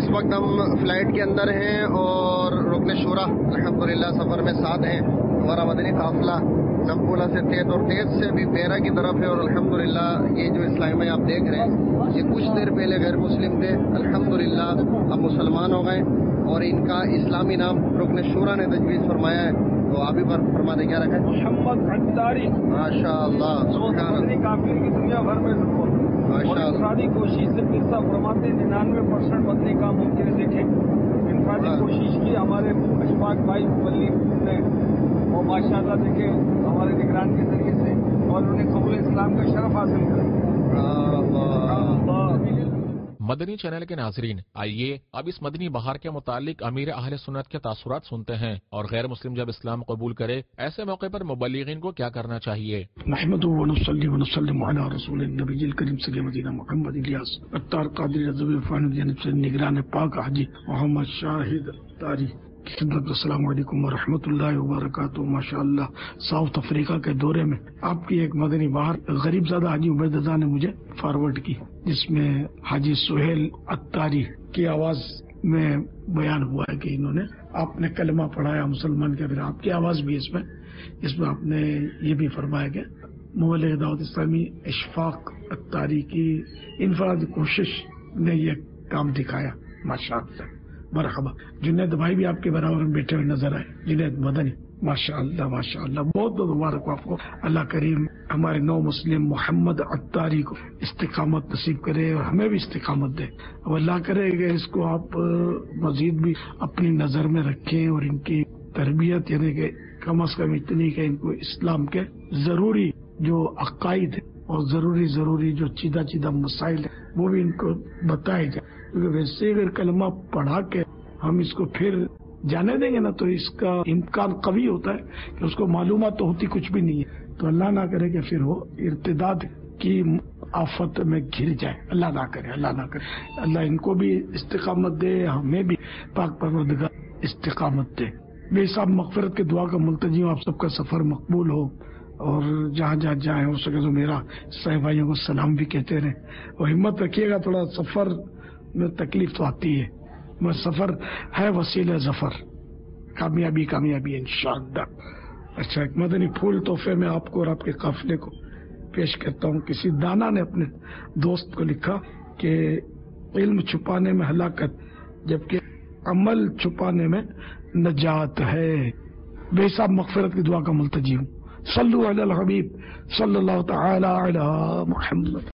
اس وقت ہم فلائٹ کے اندر ہیں اور رکن شورا الحمدللہ سفر میں ساتھ ہیں. ہمارا مدنی قافلہ نمپولہ سے تیز اور تیز سے بھی پیرا کی طرف ہے. اور الحمدللہ یہ جو اسلام میں آپ دیکھ رہے ہیں یہ کچھ دیر پہلے غیر مسلم تھے, الحمدللہ اب مسلمان ہو گئے اور ان کا اسلامی نام رکن شورا نے تجویز فرمایا ہے. تو آپ ہی پر فرما دیں کیا رکھا ہے؟ محمد عطاری. ماشاء اللہ مدنی قافلے کی دنیا بھر میں اور انفرادی کوشش سے پھر فرماتے 99% مدنی کام ممکن ہے. دیکھیں انفرادی کوشش کی ہمارے اشفاق بھائی مبلغ نے اور ماشاء اللہ دیکھیں ہمارے نگران کے ذریعے سے اور انہوں نے قبول اسلام کا شرف حاصل کیا. مدنی چینل کے ناظرین، آئیے اب اس مدنی بہار کے متعلق امیر اہل سنت کے تاثرات سنتے ہیں اور غیر مسلم جب اسلام قبول کرے ایسے موقع پر مبلغین کو کیا کرنا چاہیے. نحمده ونصلي ونسلم على رسول النبی الکریم صلی مدینہ محمد الیاس عطار قادری رضوی فان جانب سے نگران پاک حاجی محمد شاہد عطاری کی خدمت. السلام علیکم ورحمۃ اللہ وبرکاتہ. ماشاء اللہ ساؤتھ افریقہ کے دورے میں آپ کی ایک مدنی بہار غریب زادہ حاجی عبید رضا نے مجھے فارورڈ کی، جس میں حاجی سہیل عطاری کی آواز میں بیان ہوا ہے کہ انہوں نے آپ نے کلمہ پڑھایا مسلمان کے. پھر آپ کی آواز بھی اس میں آپ نے یہ بھی فرمایا کہ مبلغ دعوت اسلامی اشفاق عطاری کی انفرادی کوشش نے یہ کام دکھایا. ماشاء اللہ مرحبا. جنید بھائی بھی آپ کے برابر میں بیٹھے ہوئے نظر آئے، جنید مدنی. ماشاء اللہ ماشاء اللہ، بہت بہت مبارک ہو آپ کو. اللہ کریم ہمارے نو مسلم محمد عطاری کو استقامت نصیب کرے اور ہمیں بھی استقامت دے. اب اللہ کرے کہ اس کو آپ مزید بھی اپنی نظر میں رکھیں اور ان کی تربیت یعنی کہ کم از کم اتنی کہ ان کو اسلام کے ضروری جو عقائد ہیں اور ضروری جو چیدہ مسائل ہیں وہ بھی ان کو بتائے جائے. کیونکہ ویسے اگر کلمہ پڑھا کے ہم اس کو پھر جانے دیں گے نا تو اس کا امکان قوی ہوتا ہے کہ اس کو معلومات تو ہوتی کچھ بھی نہیں ہے. تو اللہ نہ کرے کہ پھر وہ ارتداد کی آفت میں گر جائے. اللہ نہ کرے. اللہ ان کو بھی استقامت دے، ہمیں بھی پاک پروردگار استقامت دے. بے حساب مغفرت کے دعا کا ملتجی ہوں. آپ سب کا سفر مقبول ہو اور جہاں جائیں ہو سکے تو میرا صاحب بھائیوں کو سلام بھی کہتے رہیں اور ہمت رکھیے گا. تھوڑا سفر میں تکلیف تو آتی ہے، مگر سفر ہے وسیلہ ظفر، کامیابی انشاءاللہ. اچھا، ایک مدنی پھول تحفے میں آپ کو اور آپ کے قافلے کو پیش کرتا ہوں. کسی دانا نے اپنے دوست کو لکھا کہ علم چھپانے میں ہلاکت جبکہ عمل چھپانے میں نجات ہے. بے حساب مغفرت کی دعا کا ملتجی ہوں. صلو علی الحبیب صلی اللہ تعالی علی محمد.